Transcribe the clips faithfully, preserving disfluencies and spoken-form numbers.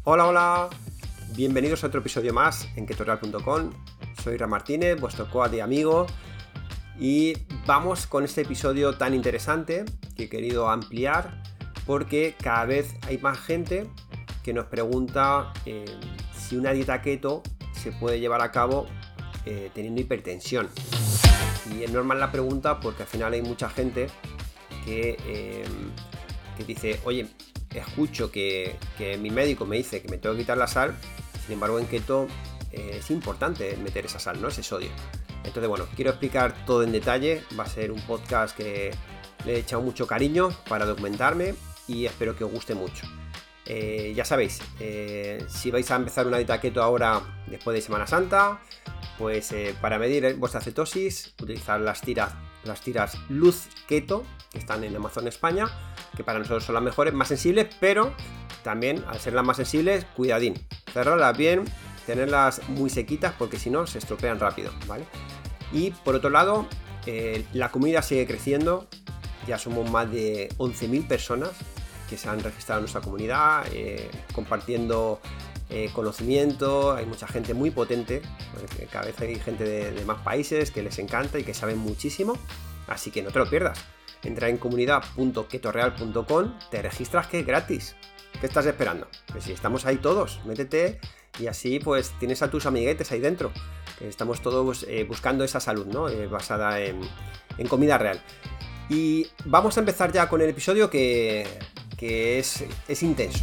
Hola, hola, bienvenidos a otro episodio más en ketorreal punto com. Soy Ra Martínez, vuestro coach de amigo, y vamos con este episodio tan interesante que he querido ampliar porque cada vez hay más gente que nos pregunta eh, si una dieta keto se puede llevar a cabo eh, teniendo hipertensión. Y es normal la pregunta porque al final hay mucha gente que, eh, que dice, oye, escucho que, que mi médico me dice que me tengo que quitar la sal, sin embargo en keto eh, es importante meter esa sal, ¿no? Ese sodio. Entonces, bueno, quiero explicar todo en detalle. Va a ser un podcast que le he echado mucho cariño para documentarme y espero que os guste mucho. Eh, ya sabéis, eh, si vais a empezar una dieta keto ahora después de Semana Santa, pues eh, para medir vuestra cetosis, utilizar las tiras, las tiras Luz Keto, que están en Amazon España, que para nosotros son las mejores, más sensibles, pero también al ser las más sensibles, cuidadín, cerrarlas bien, tenerlas muy sequitas porque si no se estropean rápido, ¿vale? Y por otro lado, eh, la comunidad sigue creciendo, ya somos más de once mil personas que se han registrado en nuestra comunidad, eh, compartiendo eh, conocimiento. Hay mucha gente muy potente, cada vez hay gente de, de más países que les encanta y que saben muchísimo, así que no te lo pierdas. Entra en comunidad punto ketorreal punto com, te registras, que es gratis. ¿Qué estás esperando? Pues si estamos ahí todos, métete y así pues tienes a tus amiguetes ahí dentro, que estamos todos eh, buscando esa salud, ¿no? Eh, basada en, en comida real. Y vamos a empezar ya con el episodio que, que es, es intenso.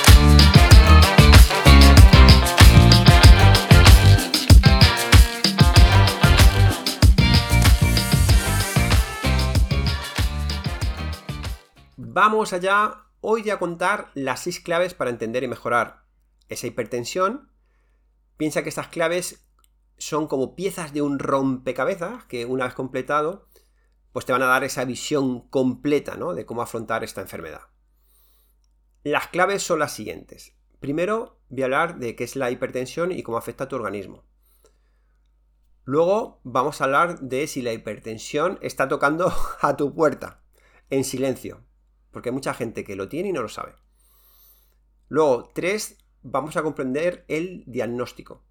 Vamos allá. Hoy voy a contar las seis claves para entender y mejorar esa hipertensión. Piensa que estas claves son como piezas de un rompecabezas que una vez completado, pues te van a dar esa visión completa, ¿no?, de cómo afrontar esta enfermedad. Las claves son las siguientes. Primero voy a hablar de qué es la hipertensión y cómo afecta a tu organismo. Luego vamos a hablar de si la hipertensión está tocando a tu puerta en silencio, porque hay mucha gente que lo tiene y no lo sabe. Luego, tres, vamos a comprender el diagnóstico.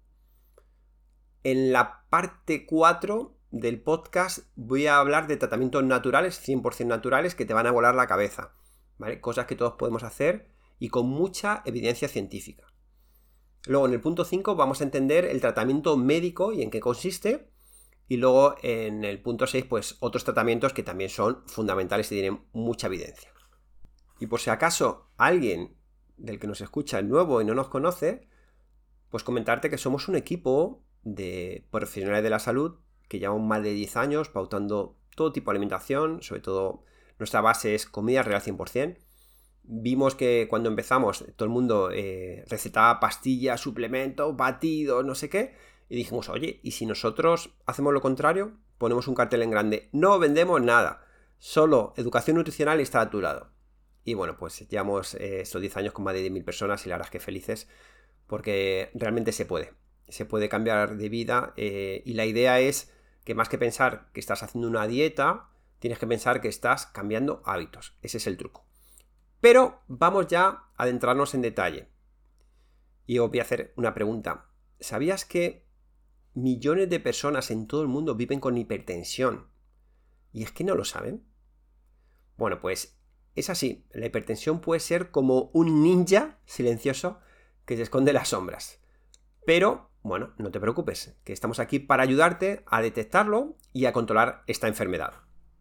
En la parte cuatro del podcast voy a hablar de tratamientos naturales, cien por ciento naturales, que te van a volar la cabeza, ¿vale? Cosas que todos podemos hacer y con mucha evidencia científica. Luego, en el punto cinco vamos a entender el tratamiento médico y en qué consiste. Y luego, en el punto seis, pues otros tratamientos que también son fundamentales y tienen mucha evidencia. Y por si acaso alguien del que nos escucha es nuevo y no nos conoce, pues comentarte que somos un equipo de profesionales de la salud que llevamos más de diez años pautando todo tipo de alimentación, sobre todo nuestra base es comida real cien por ciento. Vimos que cuando empezamos todo el mundo eh, recetaba pastillas, suplementos, batidos, no sé qué, y dijimos, oye, ¿y si nosotros hacemos lo contrario? Ponemos un cartel en grande, no vendemos nada, solo educación nutricional y está a tu lado. Y bueno, pues llevamos eh, estos diez años con más de diez mil personas y la verdad es que felices porque realmente se puede. Se puede cambiar de vida eh, y la idea es que más que pensar que estás haciendo una dieta, tienes que pensar que estás cambiando hábitos. Ese es el truco. Pero vamos ya a adentrarnos en detalle. Y os voy a hacer una pregunta. ¿Sabías que millones de personas en todo el mundo viven con hipertensión? ¿Y es que no lo saben? Bueno, pues es así. La hipertensión puede ser como un ninja silencioso que se esconde en las sombras. Pero, bueno, no te preocupes, que estamos aquí para ayudarte a detectarlo y a controlar esta enfermedad.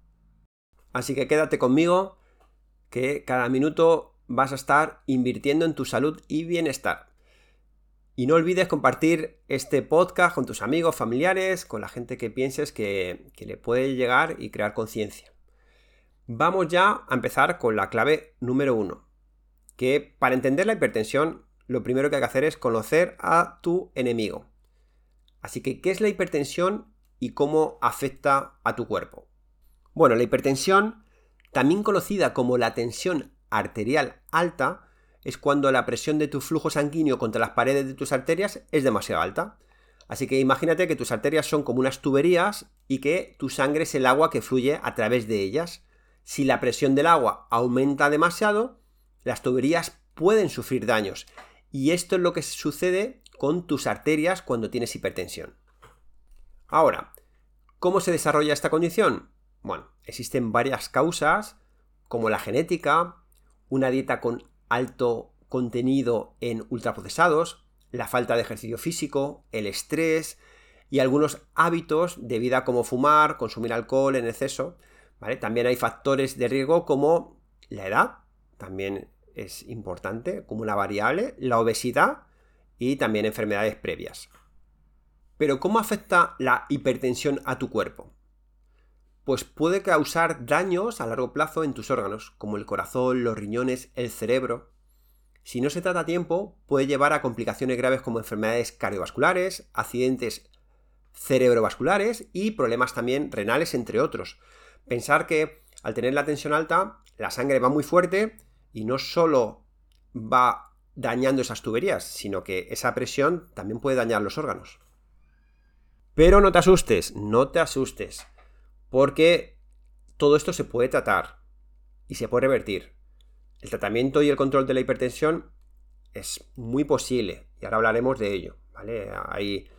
Así que quédate conmigo, que cada minuto vas a estar invirtiendo en tu salud y bienestar. Y no olvides compartir este podcast con tus amigos, familiares, con la gente que pienses que, que le puede llegar y crear conciencia. Vamos ya a empezar con la clave número uno, que para entender la hipertensión, lo primero que hay que hacer es conocer a tu enemigo. Así que, ¿qué es la hipertensión y cómo afecta a tu cuerpo? Bueno, la hipertensión, también conocida como la tensión arterial alta, es cuando la presión de tu flujo sanguíneo contra las paredes de tus arterias es demasiado alta. Así que imagínate que tus arterias son como unas tuberías y que tu sangre es el agua que fluye a través de ellas. Si la presión del agua aumenta demasiado, las tuberías pueden sufrir daños Y esto es lo que sucede con tus arterias cuando tienes hipertensión. Ahora, ¿cómo se desarrolla esta condición? Bueno, existen varias causas, como la genética, una dieta con alto contenido en ultraprocesados, la falta de ejercicio físico, el estrés y algunos hábitos de vida como fumar, consumir alcohol en exceso, ¿vale? También hay factores de riesgo como la edad, también es importante como una variable, la obesidad y también enfermedades previas. Pero ¿cómo afecta la hipertensión a tu cuerpo? Pues puede causar daños a largo plazo en tus órganos, como el corazón, los riñones, el cerebro. Si no se trata a tiempo, puede llevar a complicaciones graves como enfermedades cardiovasculares, accidentes cerebrovasculares y problemas también renales, entre otros. Pensar que al tener la tensión alta, la sangre va muy fuerte y no solo va dañando esas tuberías, sino que esa presión también puede dañar los órganos. Pero no te asustes, no te asustes, porque todo esto se puede tratar y se puede revertir. El tratamiento y el control de la hipertensión es muy posible y ahora hablaremos de ello, ¿vale? Hay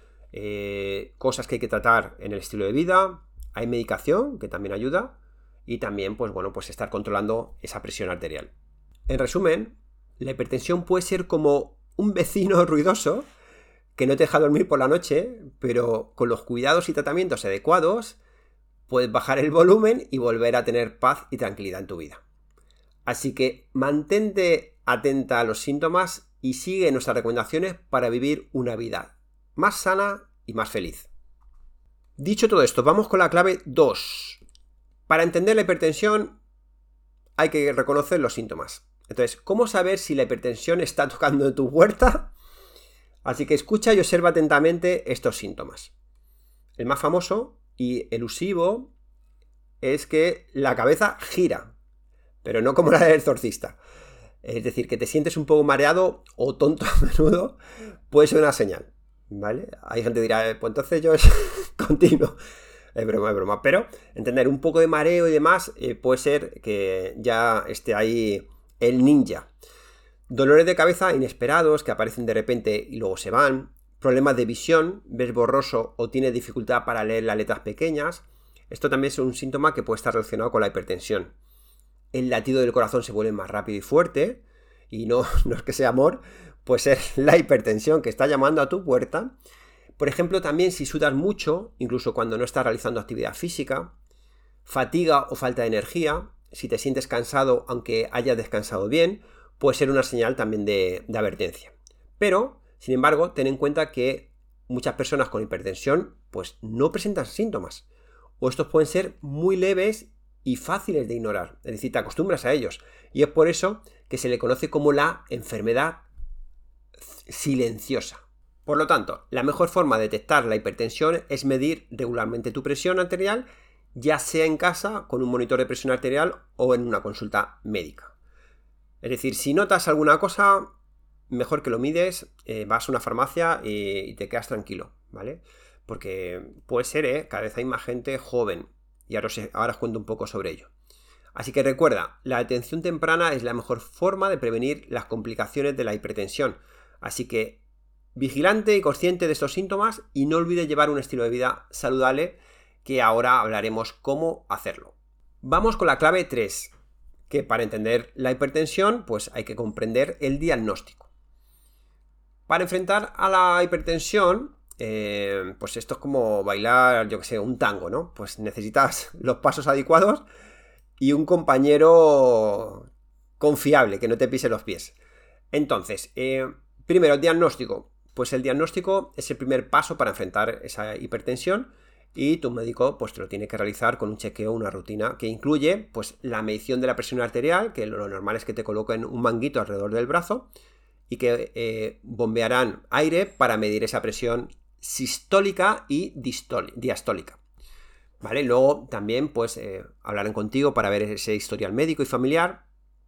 eh, cosas que hay que tratar en el estilo de vida, hay medicación que también ayuda y también, pues bueno, pues estar controlando esa presión arterial. En resumen, la hipertensión puede ser como un vecino ruidoso que no te deja dormir por la noche, pero con los cuidados y tratamientos adecuados puedes bajar el volumen y volver a tener paz y tranquilidad en tu vida. Así que mantente atenta a los síntomas y sigue nuestras recomendaciones para vivir una vida más sana y más feliz. Dicho todo esto, vamos con la clave dos. Para entender la hipertensión hay que reconocer los síntomas. Entonces, ¿cómo saber si la hipertensión está tocando en tu puerta? Así que escucha y observa atentamente estos síntomas. El más famoso y elusivo es que la cabeza gira, pero no como la del exorcista. Es decir, que te sientes un poco mareado o tonto a menudo, puede ser una señal, ¿vale? Hay gente que dirá, pues entonces yo es continuo. Es broma, es broma. Pero entender un poco de mareo y demás eh, puede ser que ya esté ahí el ninja. Dolores de cabeza inesperados que aparecen de repente y luego se van. Problemas de visión, ves borroso o tienes dificultad para leer las letras pequeñas. Esto también es un síntoma que puede estar relacionado con la hipertensión. El latido del corazón se vuelve más rápido y fuerte. Y no, no es que sea amor, puede ser la hipertensión que está llamando a tu puerta. Por ejemplo, también si sudas mucho, incluso cuando no estás realizando actividad física. Fatiga o falta de energía. Si te sientes cansado aunque hayas descansado bien, puede ser una señal también de, de advertencia. Pero, sin embargo, ten en cuenta que muchas personas con hipertensión pues no presentan síntomas. O estos pueden ser muy leves y fáciles de ignorar. Es decir, te acostumbras a ellos. Y es por eso que se le conoce como la enfermedad silenciosa. Por lo tanto, la mejor forma de detectar la hipertensión es medir regularmente tu presión arterial, ya sea en casa con un monitor de presión arterial o en una consulta médica. Es decir, si notas alguna cosa, mejor que lo mides, eh, vas a una farmacia y, y te quedas tranquilo, ¿vale? Porque puede ser, ¿eh? Cada vez hay más gente joven y ahora os, ahora os cuento un poco sobre ello. Así que recuerda, la atención temprana es la mejor forma de prevenir las complicaciones de la hipertensión. Así que vigilante y consciente de estos síntomas y no olvides llevar un estilo de vida saludable, que ahora hablaremos cómo hacerlo. Vamos con la clave tres, que para entender la hipertensión pues hay que comprender el diagnóstico. Para enfrentar a la hipertensión, eh, pues esto es como bailar, yo que sé, un tango, ¿no? Pues necesitas los pasos adecuados y un compañero confiable, que no te pise los pies. Entonces, eh, primero, el diagnóstico. Pues el diagnóstico es el primer paso para enfrentar esa hipertensión y tu médico pues te lo tiene que realizar con un chequeo, una rutina que incluye pues la medición de la presión arterial, que lo normal es que te coloquen un manguito alrededor del brazo y que eh, bombearán aire para medir esa presión sistólica y diastólica. ¿Vale? Luego también pues eh, hablarán contigo para ver ese historial médico y familiar.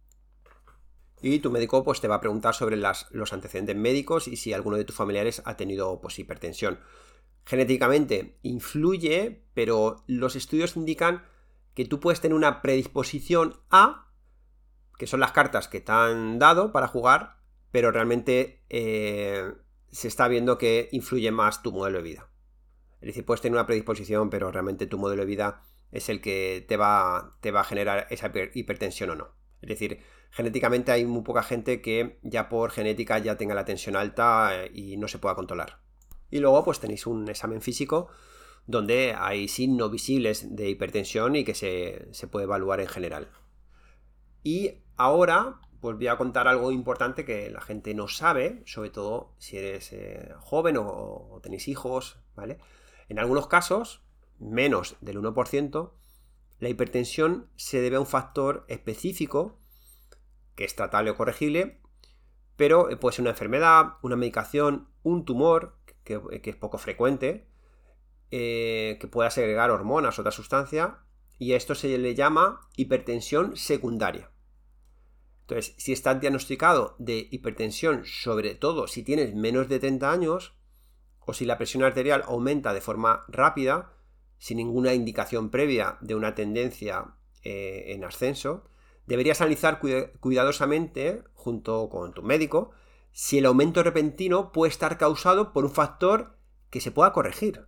Y tu médico pues te va a preguntar sobre las, los antecedentes médicos y si alguno de tus familiares ha tenido pues hipertensión. Genéticamente influye, pero los estudios indican que tú puedes tener una predisposición a, que son las cartas que te han dado para jugar, pero realmente eh, se está viendo que influye más tu modelo de vida. Es decir, puedes tener una predisposición, pero realmente tu modelo de vida es el que te va, te va a generar esa hipertensión o no. Es decir, genéticamente hay muy poca gente que ya por genética ya tenga la tensión alta y no se pueda controlar. Y luego pues tenéis un examen físico donde hay signos visibles de hipertensión y que se, se puede evaluar en general. Y ahora pues voy a contar algo importante que la gente no sabe, sobre todo si eres eh, joven o, o tenéis hijos, ¿vale? En algunos casos, menos del uno por ciento, la hipertensión se debe a un factor específico que es tratable o corregible, pero puede ser una enfermedad, una medicación, un tumor, que, que es poco frecuente, eh, que pueda segregar hormonas o otra sustancia, y a esto se le llama hipertensión secundaria. Entonces, si estás diagnosticado de hipertensión, sobre todo si tienes menos de treinta años, o si la presión arterial aumenta de forma rápida, sin ninguna indicación previa de una tendencia eh, en ascenso, deberías analizar cuidadosamente, junto con tu médico, si el aumento repentino puede estar causado por un factor que se pueda corregir.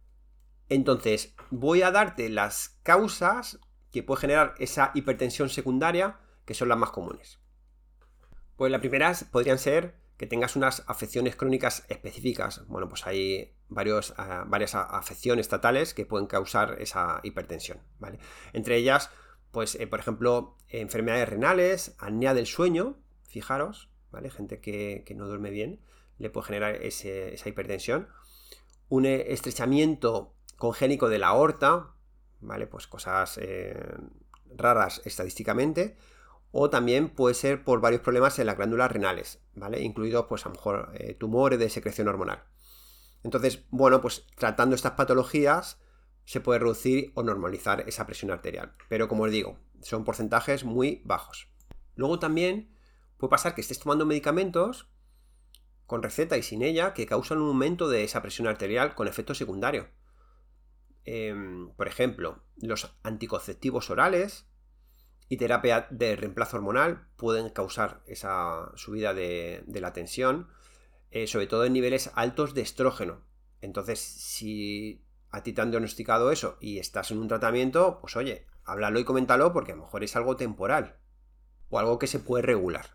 Entonces, voy a darte las causas que puede generar esa hipertensión secundaria, que son las más comunes. Pues las primeras podrían ser que tengas unas afecciones crónicas específicas. Bueno, pues hay varios, uh, varias afecciones estatales que pueden causar esa hipertensión, ¿vale? Entre ellas, pues, eh, por ejemplo, enfermedades renales, apnea del sueño, fijaros, ¿vale? Gente que, que no duerme bien le puede generar ese, esa hipertensión. Un estrechamiento congénito de la aorta, ¿vale? Pues cosas eh, raras estadísticamente. O también puede ser por varios problemas en las glándulas renales, ¿vale? Incluidos, pues, a lo mejor eh, tumores de secreción hormonal. Entonces, bueno, pues tratando estas patologías se puede reducir o normalizar esa presión arterial. Pero, como os digo, son porcentajes muy bajos. Luego también puede pasar que estés tomando medicamentos con receta y sin ella que causan un aumento de esa presión arterial con efecto secundario. Eh, por ejemplo, los anticonceptivos orales y terapia de reemplazo hormonal pueden causar esa subida de, de la tensión, eh, sobre todo en niveles altos de estrógeno. Entonces, si a ti te han diagnosticado eso y estás en un tratamiento, pues oye, háblalo y coméntalo porque a lo mejor es algo temporal o algo que se puede regular.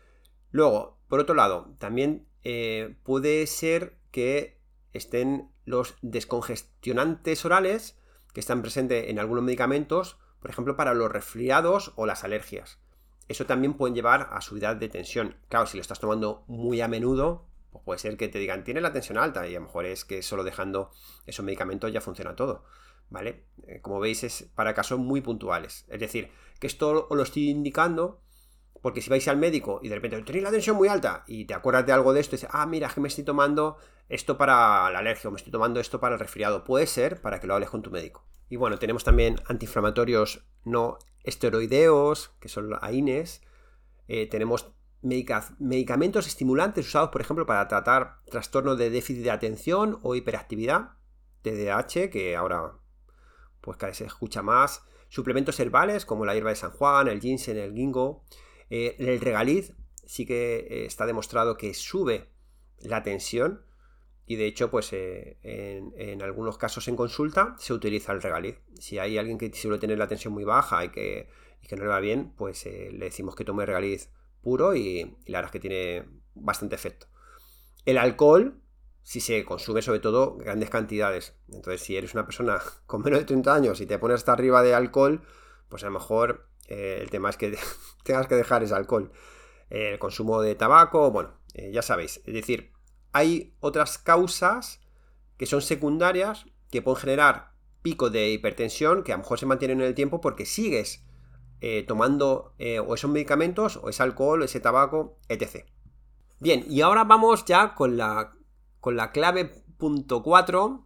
Luego, por otro lado, también eh, puede ser que estén los descongestionantes orales que están presentes en algunos medicamentos, por ejemplo, para los resfriados o las alergias. Eso también puede llevar a subida de tensión. Claro, si lo estás tomando muy a menudo, pues puede ser que te digan, tienes la tensión alta, y a lo mejor es que solo dejando esos medicamentos ya funciona todo, ¿vale? Eh, como veis, es para casos muy puntuales. Es decir, que esto os lo estoy indicando porque si vais al médico y de repente tenéis la tensión muy alta y te acuerdas de algo de esto y dices, ah, mira, es que me estoy tomando esto para la alergia o me estoy tomando esto para el resfriado. Puede ser para que lo hables con tu médico. Y bueno, tenemos también antiinflamatorios no esteroideos, que son los A I Nes. Eh, tenemos medica- medicamentos estimulantes usados, por ejemplo, para tratar trastornos de déficit de atención o hiperactividad, T D A H, que ahora pues cada vez se escucha más. Suplementos herbales como la hierba de San Juan, el ginseng, el ginkgo. Eh, el regaliz sí que eh, está demostrado que sube la tensión. Y de hecho, pues eh, en, en algunos casos en consulta se utiliza el regaliz. Si hay alguien que suele tener la tensión muy baja y que, y que no le va bien, pues eh, le decimos que tome regaliz puro y, y la verdad es que tiene bastante efecto. El alcohol, si se consume sobre todo grandes cantidades. Entonces, si eres una persona con menos de treinta años y te pones hasta arriba de alcohol, pues a lo mejor eh, el tema es que tengas que dejar ese alcohol. Eh, el consumo de tabaco, bueno, eh, ya sabéis. Es decir, hay otras causas que son secundarias que pueden generar pico de hipertensión que a lo mejor se mantienen en el tiempo porque sigues eh, tomando eh, o esos medicamentos o ese alcohol, ese tabaco, etcétera. Bien, y ahora vamos ya con la, con la clave punto cuatro,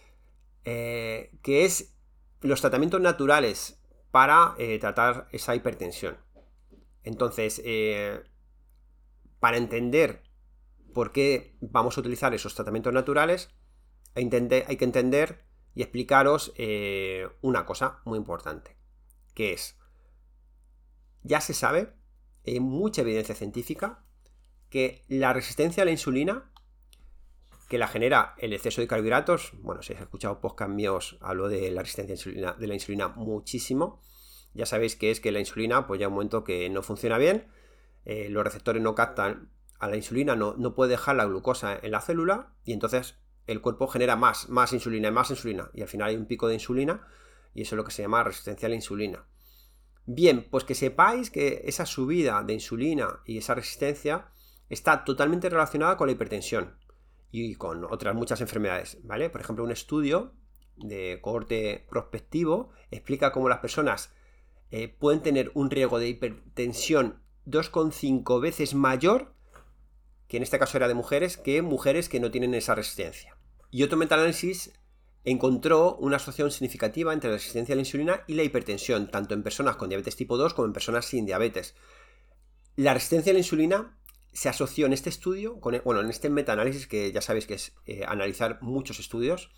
eh, que es los tratamientos naturales para eh, tratar esa hipertensión. Entonces, eh, para entender por qué vamos a utilizar esos tratamientos naturales, hay que entender y explicaros eh, una cosa muy importante, que es, ya se sabe, hay mucha evidencia científica que la resistencia a la insulina, que la genera el exceso de carbohidratos, bueno, si has escuchado podcast míos, hablo de la resistencia a la insulina, de la insulina muchísimo. Ya sabéis que es que la insulina, pues ya un momento que no funciona bien, eh, los receptores no captan a la insulina, no, no puede dejar la glucosa en la célula y entonces el cuerpo genera más, más insulina y más insulina y al final hay un pico de insulina y eso es lo que se llama resistencia a la insulina. Bien, pues que sepáis que esa subida de insulina y esa resistencia está totalmente relacionada con la hipertensión y con otras muchas enfermedades, ¿vale? Por ejemplo, un estudio de cohorte prospectivo explica cómo las personas eh, pueden tener un riesgo de hipertensión dos coma cinco veces mayor, que en este caso era de mujeres, que mujeres que no tienen esa resistencia. Y otro metaanálisis encontró una asociación significativa entre la resistencia a la insulina y la hipertensión, tanto en personas con diabetes tipo dos como en personas sin diabetes. La resistencia a la insulina se asoció en este estudio, con, bueno, en este metaanálisis, que ya sabéis que es eh, analizar muchos estudios,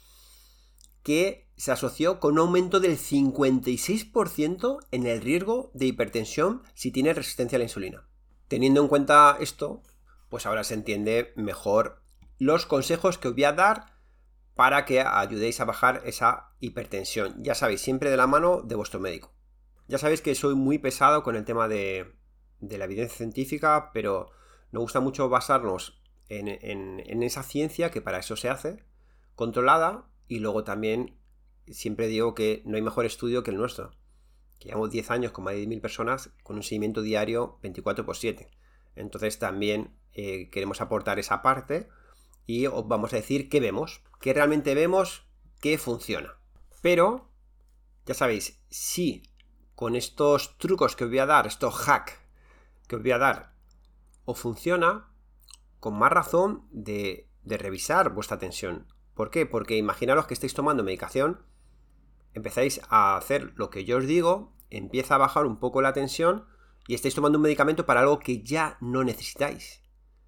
que se asoció con un aumento del cincuenta y seis por ciento en el riesgo de hipertensión si tienes resistencia a la insulina. Teniendo en cuenta esto, pues ahora se entiende mejor los consejos que os voy a dar para que ayudéis a bajar esa hipertensión. Ya sabéis, siempre de la mano de vuestro médico. Ya sabéis que soy muy pesado con el tema de, de la evidencia científica, pero nos gusta mucho basarnos en, en, en esa ciencia que para eso se hace, controlada, y luego también siempre digo que no hay mejor estudio que el nuestro. Que llevamos diez años con más de diez mil personas con un seguimiento diario veinticuatro por siete. Entonces también eh, queremos aportar esa parte y os vamos a decir qué vemos, qué realmente vemos, qué funciona. Pero, ya sabéis, si con estos trucos que os voy a dar, estos hacks que os voy a dar, os funciona, con más razón de, de revisar vuestra tensión. ¿Por qué? Porque imaginaros que estáis tomando medicación, empezáis a hacer lo que yo os digo, empieza a bajar un poco la tensión y estáis tomando un medicamento para algo que ya no necesitáis.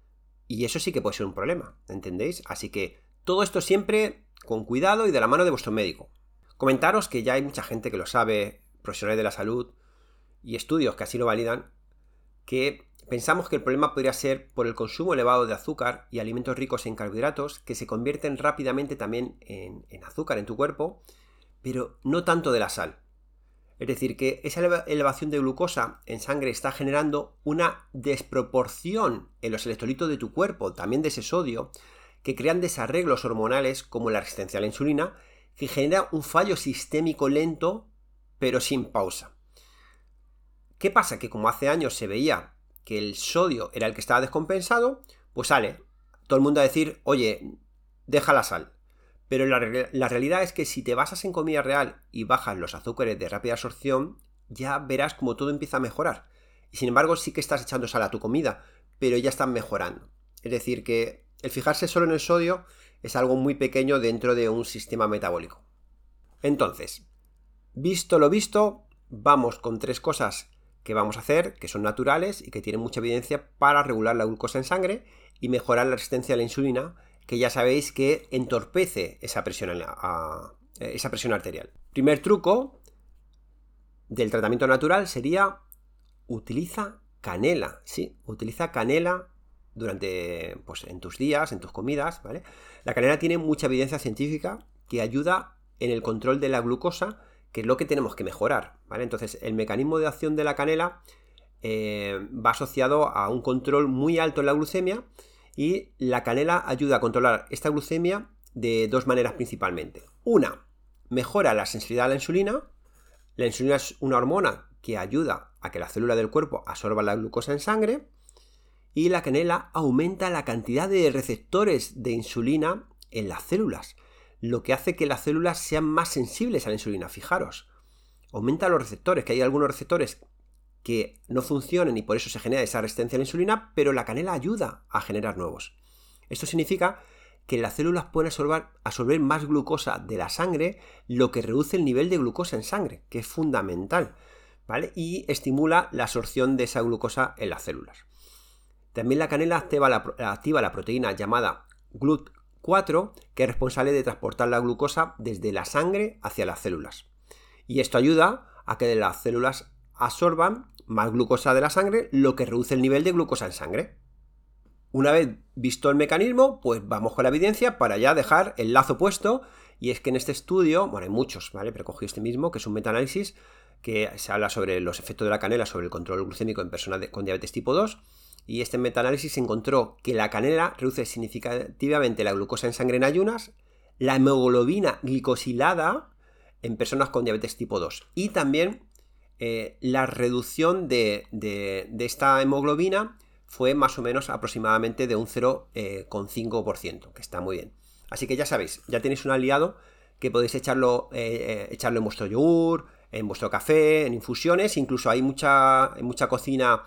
Y eso sí que puede ser un problema, ¿entendéis? Así que todo esto siempre con cuidado y de la mano de vuestro médico. Comentaros que ya hay mucha gente que lo sabe, profesionales de la salud y estudios que así lo validan, que pensamos que el problema podría ser por el consumo elevado de azúcar y alimentos ricos en carbohidratos que se convierten rápidamente también en, en azúcar en tu cuerpo, pero no tanto de la sal. Es decir, que esa elevación de glucosa en sangre está generando una desproporción en los electrolitos de tu cuerpo, también de ese sodio, que crean desarreglos hormonales como la resistencia a la insulina, que genera un fallo sistémico lento, pero sin pausa. ¿Qué pasa? Que como hace años se veía que el sodio era el que estaba descompensado, pues sale todo el mundo a decir, oye, deja la sal. Pero la, la realidad es que si te basas en comida real y bajas los azúcares de rápida absorción, ya verás como todo empieza a mejorar. Y sin embargo sí que estás echando sal a tu comida, pero ya están mejorando. Es decir, que el fijarse solo en el sodio es algo muy pequeño dentro de un sistema metabólico. Entonces, visto lo visto, vamos con tres cosas que vamos a hacer, que son naturales y que tienen mucha evidencia para regular la glucosa en sangre y mejorar la resistencia a la insulina, que ya sabéis que entorpece esa presión, a, a, esa presión arterial. Primer truco del tratamiento natural sería utiliza canela, sí, utiliza canela durante, pues, en tus días, en tus comidas, ¿vale? La canela tiene mucha evidencia científica que ayuda en el control de la glucosa, que es lo que tenemos que mejorar, ¿vale? Entonces, el mecanismo de acción de la canela eh, va asociado a un control muy alto en la glucemia y la canela ayuda a controlar esta glucemia de dos maneras principalmente. Una, mejora la sensibilidad a la insulina. La insulina es una hormona que ayuda a que la célula del cuerpo absorba la glucosa en sangre y la canela aumenta la cantidad de receptores de insulina en las células, lo que hace que las células sean más sensibles a la insulina. Fijaros, aumenta los receptores, que hay algunos receptores que no funcionan y por eso se genera esa resistencia a la insulina, pero la canela ayuda a generar nuevos. Esto significa que las células pueden absorber, absorber más glucosa de la sangre, lo que reduce el nivel de glucosa en sangre, que es fundamental, ¿vale? Y estimula la absorción de esa glucosa en las células. También la canela activa la, activa la proteína llamada G L U T cuatro, que es responsable de transportar la glucosa desde la sangre hacia las células. Y esto ayuda a que las células absorban más glucosa de la sangre, lo que reduce el nivel de glucosa en sangre. Una vez visto el mecanismo, pues vamos con la evidencia para ya dejar el lazo puesto. Y es que en este estudio, bueno, hay muchos, ¿vale? Pero cogí este mismo, que es un metaanálisis que se habla sobre los efectos de la canela sobre el control glucémico en personas de, con diabetes tipo dos. Y este metaanálisis encontró que la canela reduce significativamente la glucosa en sangre en ayunas, la hemoglobina glicosilada en personas con diabetes tipo dos. Y también eh, la reducción de, de, de esta hemoglobina fue más o menos aproximadamente de un cero coma cinco por ciento, que está muy bien. Así que ya sabéis, ya tenéis un aliado que podéis echarlo, eh, echarlo en vuestro yogur, en vuestro café, en infusiones. Incluso hay mucha, mucha cocina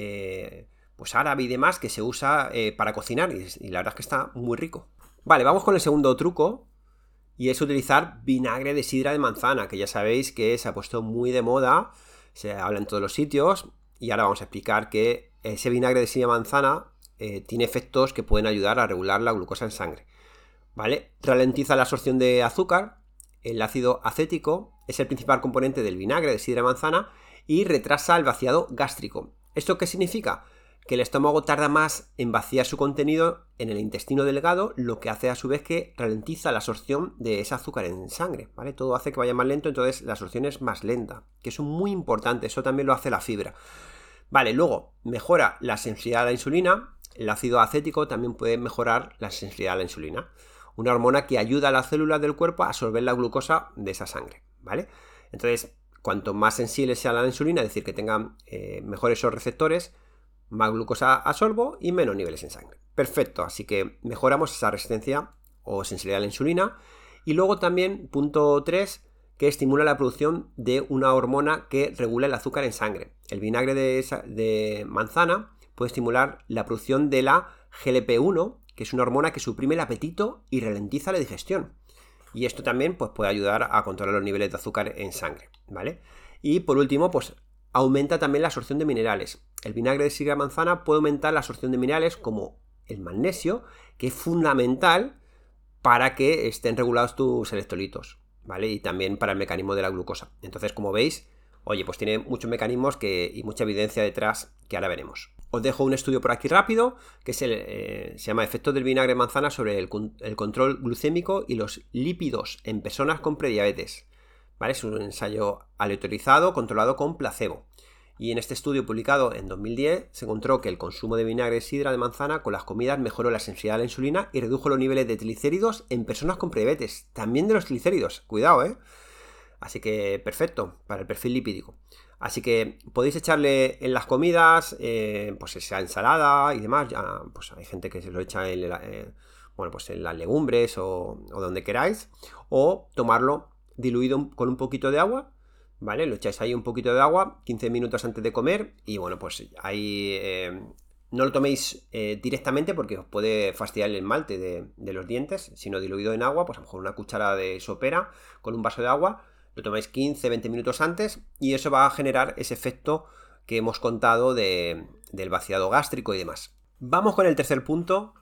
eh, pues árabe y demás que se usa eh, para cocinar y, y la verdad es que está muy rico. Vale, vamos con el segundo truco y es utilizar vinagre de sidra de manzana, que ya sabéis que se ha puesto muy de moda, se habla en todos los sitios y ahora vamos a explicar que ese vinagre de sidra de manzana eh, tiene efectos que pueden ayudar a regular la glucosa en sangre. ¿Vale? Ralentiza la absorción de azúcar, el ácido acético es el principal componente del vinagre de sidra de manzana y retrasa el vaciado gástrico. ¿Esto qué significa? Que el estómago tarda más en vaciar su contenido en el intestino delgado, lo que hace a su vez que ralentiza la absorción de ese azúcar en sangre, ¿vale? Todo hace que vaya más lento, entonces la absorción es más lenta, que eso es muy importante, eso también lo hace la fibra. Vale, luego mejora la sensibilidad a la insulina, el ácido acético también puede mejorar la sensibilidad a la insulina. Una hormona que ayuda a las células del cuerpo a absorber la glucosa de esa sangre, ¿vale? Entonces, cuanto más sensible sea la insulina, es decir, que tengan eh, mejores esos receptores, más glucosa absorbo y menos niveles en sangre. Perfecto, así que mejoramos esa resistencia o sensibilidad a la insulina. Y luego también, punto tres, que estimula la producción de una hormona que regula el azúcar en sangre. El vinagre de, de manzana puede estimular la producción de la G L P uno, que es una hormona que suprime el apetito y ralentiza la digestión. Y esto también pues, puede ayudar a controlar los niveles de azúcar en sangre, ¿vale? Y por último, pues aumenta también la absorción de minerales. El vinagre de sidra de manzana puede aumentar la absorción de minerales como el magnesio, que es fundamental para que estén regulados tus electrolitos, ¿vale? Y también para el mecanismo de la glucosa. Entonces, como veis, oye, pues tiene muchos mecanismos que, y mucha evidencia detrás que ahora veremos. Os dejo un estudio por aquí rápido, que es el, eh, se llama Efectos del vinagre de manzana sobre el, el control glucémico y los lípidos en personas con prediabetes. ¿Vale? Es un ensayo aleatorizado controlado con placebo. Y en este estudio publicado en dos mil diez se encontró que el consumo de vinagre de sidra de manzana con las comidas mejoró la sensibilidad a la insulina y redujo los niveles de triglicéridos en personas con prediabetes. También de los triglicéridos, cuidado, ¿eh? Así que perfecto para el perfil lipídico. Así que podéis echarle en las comidas, eh, pues esa ensalada y demás. Ya, pues hay gente que se lo echa en, la, eh, bueno, pues en las legumbres o, o donde queráis. O tomarlo diluido con un poquito de agua, ¿vale? Lo echáis ahí un poquito de agua, quince minutos antes de comer. Y bueno, pues ahí eh, no lo toméis eh, directamente porque os puede fastidiar el esmalte de, de los dientes. Sino diluido en agua, pues a lo mejor una cuchara de sopera con un vaso de agua. Lo tomáis quince a veinte minutos antes y eso va a generar ese efecto que hemos contado de, del vaciado gástrico y demás. Vamos con el tercer punto,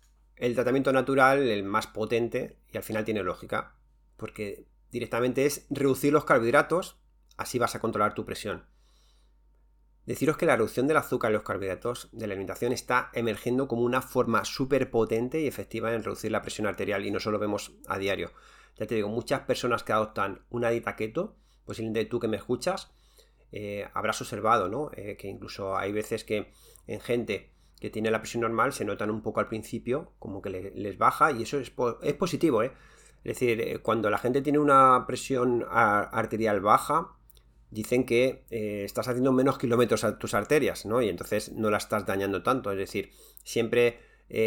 el tratamiento natural, el más potente y al final tiene lógica, porque directamente es reducir los carbohidratos, así vas a controlar tu presión. Deciros que la reducción del azúcar y los carbohidratos de la alimentación está emergiendo como una forma súper potente y efectiva en reducir la presión arterial y no solo vemos a diario. Ya te digo, muchas personas que adoptan una dieta keto, posiblemente tú que me escuchas, eh, habrás observado, ¿no? Eh, que incluso hay veces que en gente que tiene la presión normal se notan un poco al principio, como que le, les baja y eso es, po es positivo, ¿eh? Es decir, eh, cuando la gente tiene una presión arterial baja, dicen que eh, estás haciendo menos kilómetros a tus arterias, ¿no? Y entonces no la estás dañando tanto, es decir, siempre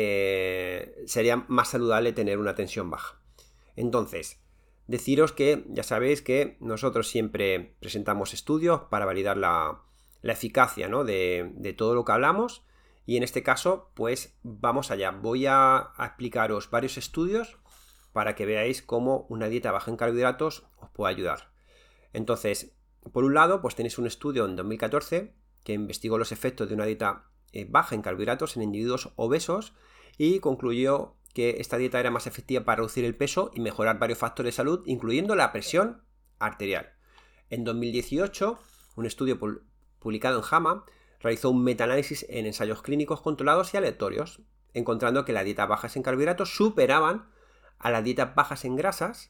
eh, sería más saludable tener una tensión baja. Entonces, deciros que ya sabéis que nosotros siempre presentamos estudios para validar la, la eficacia, ¿no? de, de todo lo que hablamos y en este caso pues vamos allá. Voy a, a explicaros varios estudios para que veáis cómo una dieta baja en carbohidratos os puede ayudar. Entonces, por un lado pues tenéis un estudio en dos mil catorce que investigó los efectos de una dieta eh, baja en carbohidratos en individuos obesos y concluyó que esta dieta era más efectiva para reducir el peso y mejorar varios factores de salud, incluyendo la presión arterial. En dos mil dieciocho, un estudio publicado en JAMA realizó un metaanálisis en ensayos clínicos controlados y aleatorios, encontrando que las dietas bajas en carbohidratos superaban a las dietas bajas en grasas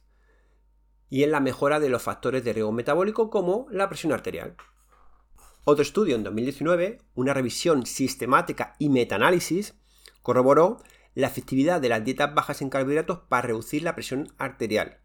y en la mejora de los factores de riesgo metabólico como la presión arterial. Otro estudio en dos mil diecinueve, una revisión sistemática y metaanálisis, corroboró la efectividad de las dietas bajas en carbohidratos para reducir la presión arterial.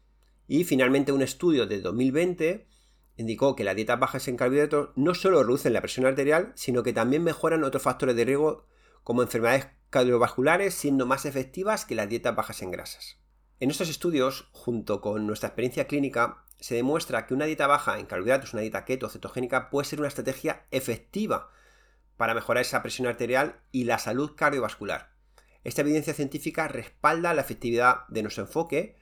Y finalmente un estudio de dos mil veinte indicó que las dietas bajas en carbohidratos no solo reducen la presión arterial, sino que también mejoran otros factores de riesgo como enfermedades cardiovasculares, siendo más efectivas que las dietas bajas en grasas. En estos estudios, junto con nuestra experiencia clínica, se demuestra que una dieta baja en carbohidratos, una dieta keto o cetogénica, puede ser una estrategia efectiva para mejorar esa presión arterial y la salud cardiovascular. Esta evidencia científica respalda la efectividad de nuestro enfoque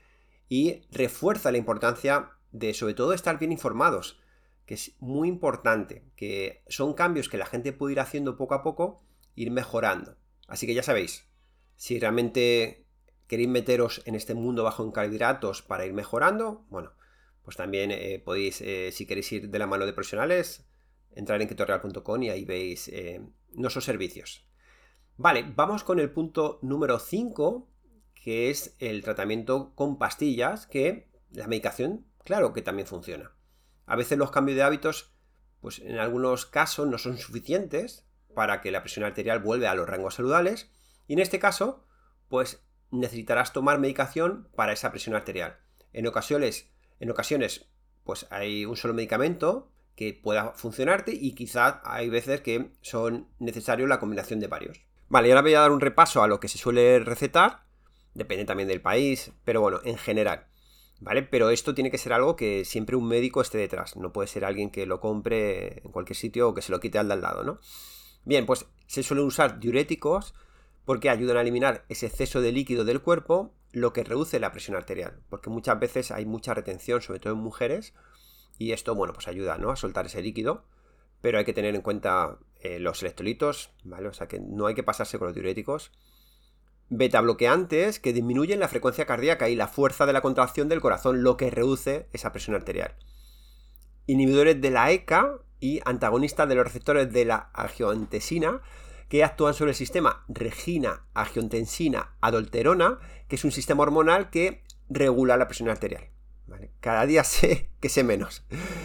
y refuerza la importancia de, sobre todo, estar bien informados, que es muy importante, que son cambios que la gente puede ir haciendo poco a poco, ir mejorando. Así que ya sabéis, si realmente queréis meteros en este mundo bajo en carbohidratos para ir mejorando, bueno, pues también eh, podéis, eh, si queréis ir de la mano de profesionales, entrar en ketoreal punto com y ahí veis eh, nuestros servicios. Vale, vamos con el punto número cinco, que es el tratamiento con pastillas, que la medicación, claro que también funciona. A veces los cambios de hábitos, pues en algunos casos no son suficientes para que la presión arterial vuelva a los rangos saludables, y en este caso, pues necesitarás tomar medicación para esa presión arterial. En ocasiones, en ocasiones, pues hay un solo medicamento que pueda funcionarte y quizá hay veces que son necesarios la combinación de varios. Vale, y ahora voy a dar un repaso a lo que se suele recetar, depende también del país, pero bueno, en general, ¿vale? Pero esto tiene que ser algo que siempre un médico esté detrás, no puede ser alguien que lo compre en cualquier sitio o que se lo quite al de al lado, ¿no? Bien, pues se suelen usar diuréticos porque ayudan a eliminar ese exceso de líquido del cuerpo, lo que reduce la presión arterial, porque muchas veces hay mucha retención, sobre todo en mujeres, y esto, bueno, pues ayuda, ¿no?, a soltar ese líquido, pero hay que tener en cuenta eh, los electrolitos, ¿vale? O sea que no hay que pasarse con los diuréticos. Beta bloqueantes que disminuyen la frecuencia cardíaca y la fuerza de la contracción del corazón, lo que reduce esa presión arterial. Inhibidores de la E C A y antagonistas de los receptores de la angiotensina, que actúan sobre el sistema regina-angiotensina-adolterona, que es un sistema hormonal que regula la presión arterial, ¿vale? Cada día sé que sé menos.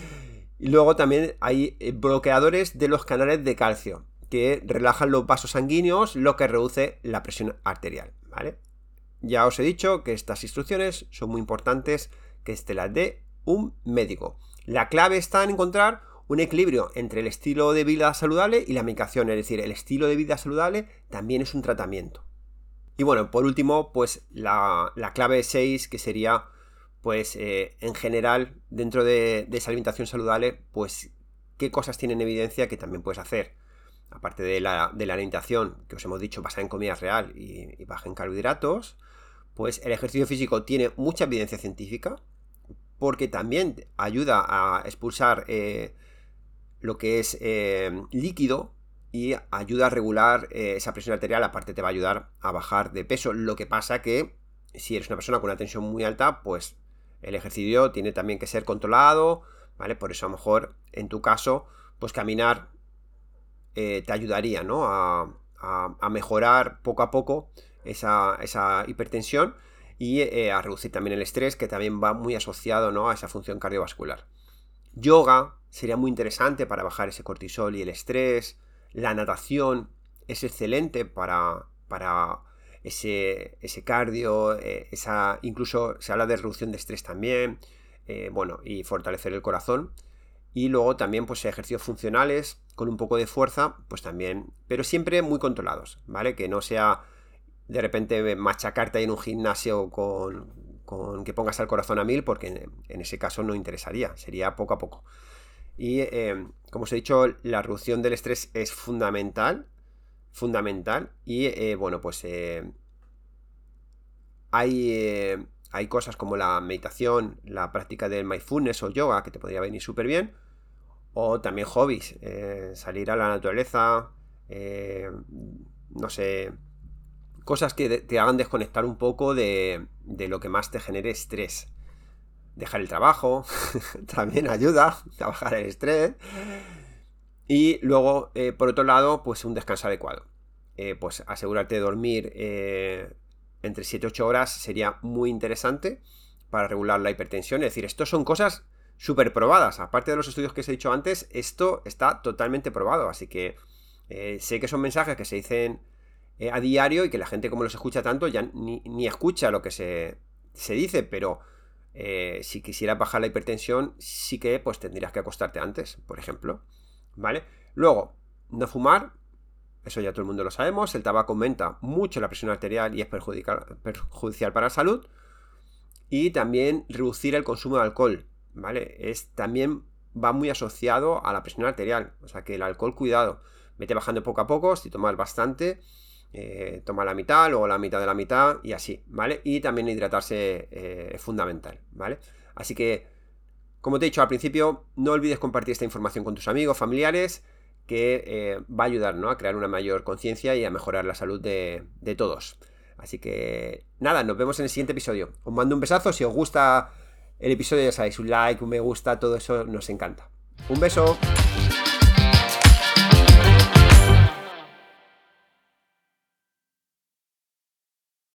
Y luego también hay bloqueadores de los canales de calcio, que relajan los vasos sanguíneos, lo que reduce la presión arterial, ¿vale? Ya os he dicho que estas instrucciones son muy importantes que te las dé un médico. La clave está en encontrar un equilibrio entre el estilo de vida saludable y la medicación, es decir, el estilo de vida saludable también es un tratamiento. Y bueno, por último, pues la, la clave seis, que sería, pues eh, en general, dentro de, de esa alimentación saludable, pues qué cosas tienen evidencia que también puedes hacer. Aparte de la, de la alimentación, que os hemos dicho, basada en comida real y, y baja en carbohidratos, pues el ejercicio físico tiene mucha evidencia científica, porque también ayuda a expulsar eh, lo que es eh, líquido y ayuda a regular eh, esa presión arterial. Aparte te va a ayudar a bajar de peso. Lo que pasa que si eres una persona con una tensión muy alta, pues el ejercicio tiene también que ser controlado, ¿vale? Por eso a lo mejor en tu caso, pues caminar eh, te ayudaría, ¿no?, a, a, a mejorar poco a poco esa, esa hipertensión y eh, a reducir también el estrés, que también va muy asociado, ¿no?, a esa función cardiovascular. Yoga sería muy interesante para bajar ese cortisol y el estrés. La natación es excelente para, para ese, ese cardio, eh, esa, incluso se habla de reducción de estrés también, eh, bueno, y fortalecer el corazón. Y luego también pues ejercicios funcionales con un poco de fuerza, pues también, pero siempre muy controlados, ¿vale? Que no sea de repente machacarte ahí en un gimnasio con, con que pongas el corazón a mil, porque en, en ese caso no interesaría, sería poco a poco. Y eh, como os he dicho, la reducción del estrés es fundamental, fundamental, y eh, bueno, pues eh, hay, eh, hay cosas como la meditación, la práctica del mindfulness o yoga, que te podría venir súper bien, o también hobbies, eh, salir a la naturaleza, eh, no sé, cosas que te hagan desconectar un poco de, de lo que más te genere estrés. Dejar el trabajo también ayuda a bajar el estrés. Y luego, eh, por otro lado, pues un descanso adecuado. Eh, pues asegurarte de dormir eh, entre siete a ocho horas sería muy interesante para regular la hipertensión. Es decir, esto son cosas súper probadas. Aparte de los estudios que os he dicho antes, esto está totalmente probado. Así que eh, sé que son mensajes que se dicen eh, a diario y que la gente, como los escucha tanto, ya ni, ni escucha lo que se, se dice, pero eh, si quisieras bajar la hipertensión, sí que pues tendrías que acostarte antes, por ejemplo. ¿Vale? Luego, no fumar. Eso ya todo el mundo lo sabemos. El tabaco aumenta mucho la presión arterial y es perjudicial para la salud. Y también reducir el consumo de alcohol, ¿vale? Es, también va muy asociado a la presión arterial. O sea que el alcohol, cuidado. Vete bajando poco a poco. Si tomas bastante, eh, toma la mitad, luego la mitad de la mitad y así, ¿vale? Y también hidratarse eh, es fundamental, ¿vale? Así que, como te he dicho al principio, no olvides compartir esta información con tus amigos, familiares, que eh, va a ayudar, ¿no?, a crear una mayor conciencia y a mejorar la salud de, de todos. Así que nada, nos vemos en el siguiente episodio. Os mando un besazo. Si os gusta el episodio, ya sabéis, un like, un me gusta, todo eso nos encanta. Un beso.